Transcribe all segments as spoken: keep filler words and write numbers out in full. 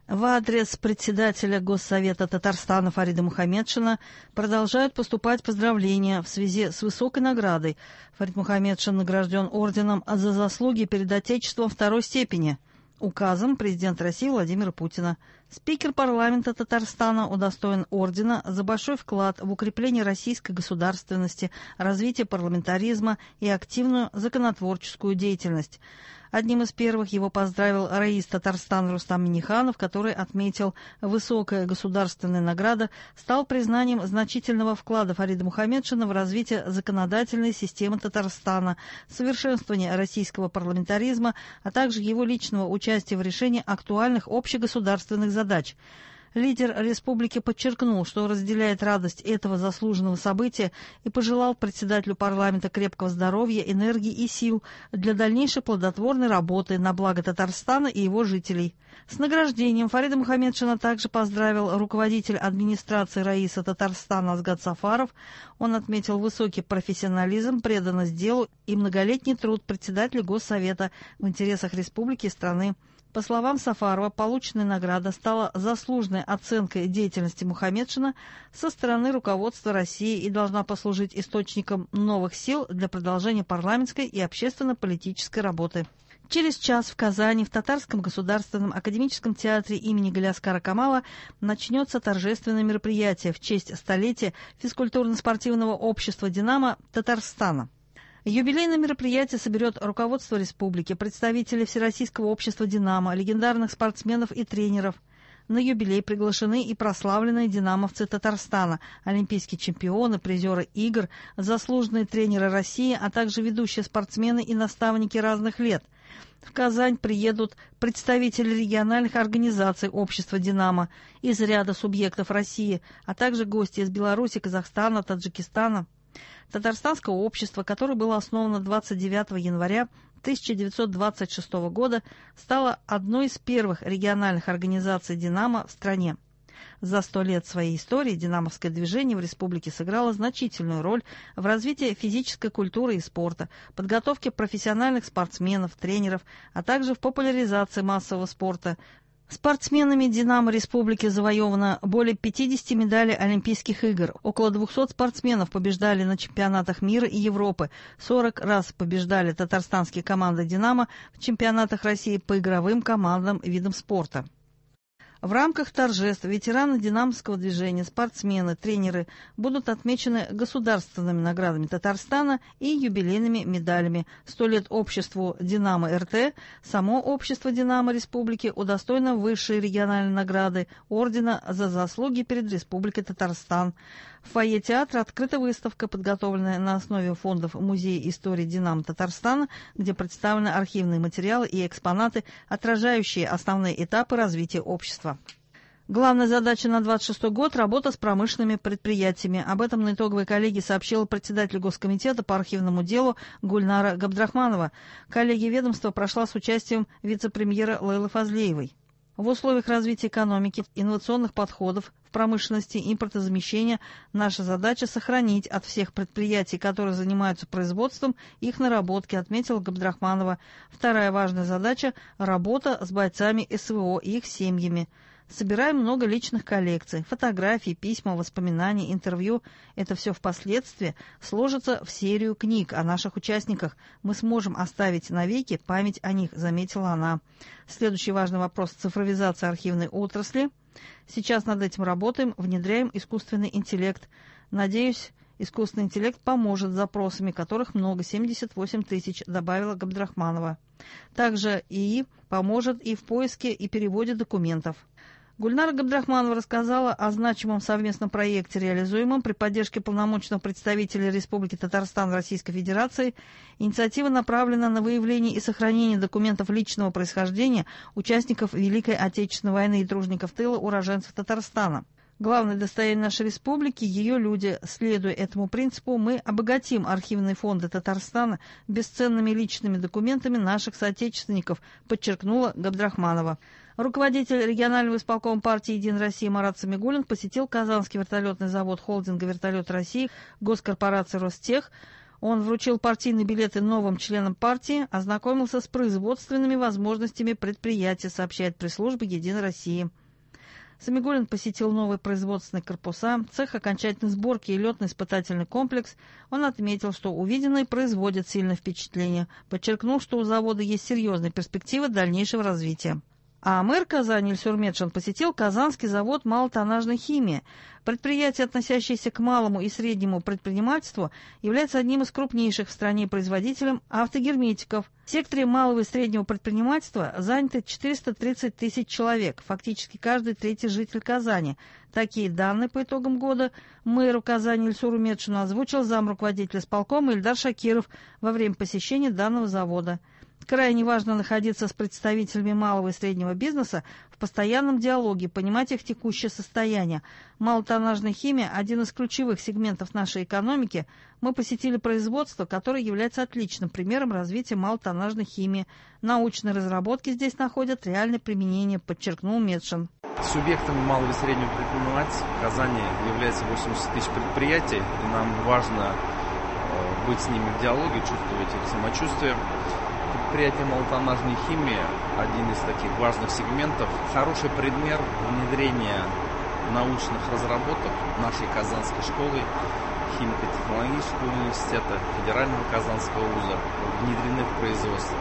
В адрес председателя Госсовета Татарстана Фарида Мухамедшина продолжают поступать поздравления в связи с высокой наградой. Фарид Мухамедшин награжден орденом за заслуги перед Отечеством второй степени. Указом президента России Владимира Путина. Спикер парламента Татарстана удостоен ордена за большой вклад в укрепление российской государственности, развитие парламентаризма и активную законотворческую деятельность. Одним из первых его поздравил раис Татарстана Рустам Минниханов, который отметил, высокая государственная награда стал признанием значительного вклада Фарида Мухамедшина в развитие законодательной системы Татарстана, совершенствование российского парламентаризма, а также его личного участия в решении актуальных общегосударственных задач. Лидер республики подчеркнул, что разделяет радость этого заслуженного события и пожелал председателю парламента крепкого здоровья, энергии и сил для дальнейшей плодотворной работы на благо Татарстана и его жителей. С награждением Фарида Мухамедшина также поздравил руководитель администрации раиса Татарстана Азгат Сафаров. Он отметил высокий профессионализм, преданность делу и многолетний труд председателя Госсовета в интересах республики и страны. По словам Сафарова, полученная награда стала заслуженной оценкой деятельности Мухамедшина со стороны руководства России и должна послужить источником новых сил для продолжения парламентской и общественно-политической работы. Через час в Казани в Татарском государственном академическом театре имени Галиаскара Камала начнется торжественное мероприятие в честь столетия физкультурно-спортивного общества «Динамо» Татарстана. Юбилейное мероприятие соберет руководство республики, представители Всероссийского общества «Динамо», легендарных спортсменов и тренеров. На юбилей приглашены и прославленные динамовцы Татарстана, олимпийские чемпионы, призеры игр, заслуженные тренеры России, а также ведущие спортсмены и наставники разных лет. В Казань приедут представители региональных организаций общества «Динамо» из ряда субъектов России, а также гости из Беларуси, Казахстана, Таджикистана. Татарстанское общество, которое было основано двадцать девятого января тысяча девятьсот двадцать шестого года, стало одной из первых региональных организаций «Динамо» в стране. За сто лет своей истории динамовское движение в республике сыграло значительную роль в развитии физической культуры и спорта, подготовке профессиональных спортсменов, тренеров, а также в популяризации массового спорта. Спортсменами «Динамо» республики завоевано более пятидесяти медалей Олимпийских игр. Около двухсот спортсменов побеждали на чемпионатах мира и Европы. сорок раз побеждали татарстанские команды «Динамо» в чемпионатах России по игровым командным видам спорта. В рамках торжеств ветераны динамовского движения, спортсмены, тренеры будут отмечены государственными наградами Татарстана и юбилейными медалями. Сто лет обществу «Динамо-РТ», само общество «Динамо» республики удостоено высшей региональной награды ордена за заслуги перед Республикой Татарстан. В фойе театра открыта выставка, подготовленная на основе фондов Музея истории «Динамо Татарстана», где представлены архивные материалы и экспонаты, отражающие основные этапы развития общества. Главная задача на двадцать шестой год – работа с промышленными предприятиями. Об этом на итоговой коллегии сообщила председатель Госкомитета по архивному делу Гульнара Габдрахманова. Коллегия ведомства прошла с участием вице-премьера Лейлы Фазлеевой. В условиях развития экономики, инновационных подходов в промышленности, импортозамещения наша задача сохранить от всех предприятий, которые занимаются производством, их наработки, отметила Габдрахманова. Вторая важная задача – работа с бойцами СВО и их семьями. Собираем много личных коллекций, фотографий, письма, воспоминаний, интервью. Это все впоследствии сложится в серию книг о наших участниках. Мы сможем оставить навеки память о них, заметила она. Следующий важный вопрос – цифровизация архивной отрасли. Сейчас над этим работаем, внедряем искусственный интеллект. Надеюсь, искусственный интеллект поможет с запросами, которых много, семьдесят восемь тысяч, добавила Габдрахманова. Также ИИ поможет и в поиске и переводе документов. Гульнара Габдрахманова рассказала о значимом совместном проекте, реализуемом при поддержке полномочного представителя Республики Татарстан Российской Федерации. Инициатива направлена на выявление и сохранение документов личного происхождения участников Великой Отечественной войны и тружеников тыла, уроженцев Татарстана. Главное достояние нашей республики – ее люди. Следуя этому принципу, мы обогатим архивные фонды Татарстана бесценными личными документами наших соотечественников, подчеркнула Габдрахманова. Руководитель регионального исполкома партии «Единая Россия» Марат Самигуллин посетил Казанский вертолетный завод холдинга «Вертолет России» госкорпорации «Ростех». Он вручил партийные билеты новым членам партии, ознакомился с производственными возможностями предприятия, сообщает пресс-служба «Единой России». Самигуллин посетил новые производственные корпуса, цех окончательной сборки и летно-испытательный комплекс. Он отметил, что увиденное производит сильное впечатление, подчеркнув, что у завода есть серьезные перспективы дальнейшего развития. А мэр Казани Ильсур Метшин посетил Казанский завод малотоннажной химии. Предприятие, относящееся к малому и среднему предпринимательству, является одним из крупнейших в стране производителем автогерметиков. В секторе малого и среднего предпринимательства заняты четыреста тридцать тысяч человек, фактически каждый третий житель Казани. Такие данные по итогам года мэру Казани Ильсуру Метшину озвучил замруководителя исполкома Ильдар Шакиров во время посещения данного завода. Крайне важно находиться с представителями малого и среднего бизнеса в постоянном диалоге, понимать их текущее состояние. Малотоннажная химия – один из ключевых сегментов нашей экономики. Мы посетили производство, которое является отличным примером развития малотоннажной химии. Научные разработки здесь находят реальное применение, подчеркнул Метшин. Субъектами малого и среднего предпринимательства в Казани является восемьдесят тысяч предприятий, и нам важно быть с ними в диалоге, чувствовать их самочувствие. Предприятие малотоннажной химии – один из таких важных сегментов. Хороший пример внедрения научных разработок нашей Казанской школы, химико-технологического университета, Федерального Казанского вуза внедрены в производство.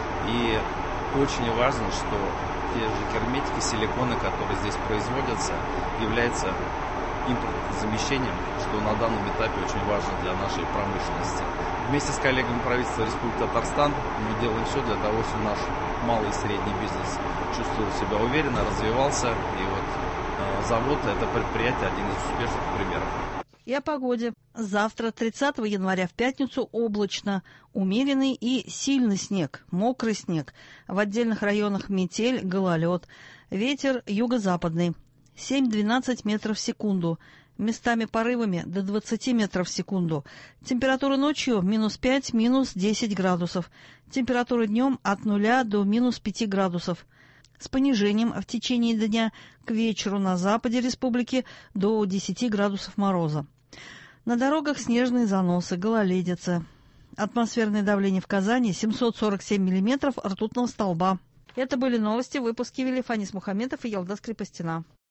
И очень важно, что те же герметики, силиконы, которые здесь производятся, являются импортозамещением, что на данном этапе очень важно для нашей промышленности. Вместе с коллегами правительства Республики Татарстан мы делаем все для того, чтобы наш малый и средний бизнес чувствовал себя уверенно, развивался. И вот э, завод – это предприятие, один из успешных примеров. И о погоде. Завтра, тридцатого января, в пятницу, облачно. Умеренный и сильный снег, мокрый снег. В отдельных районах метель, гололед. Ветер юго-западный. семь-двенадцать метров в секунду. Местами порывами до двадцати метров в секунду. Температура ночью минус пять, минус десять градусов. Температура днем от нуля до минус пяти градусов. С понижением в течение дня к вечеру на западе республики до десяти градусов мороза. На дорогах снежные заносы, гололедица. Атмосферное давление в Казани семьсот сорок семь миллиметров ртутного столба. Это были новости. Выпуски вели Фанис Мухаметов и Ялдас Крепостина.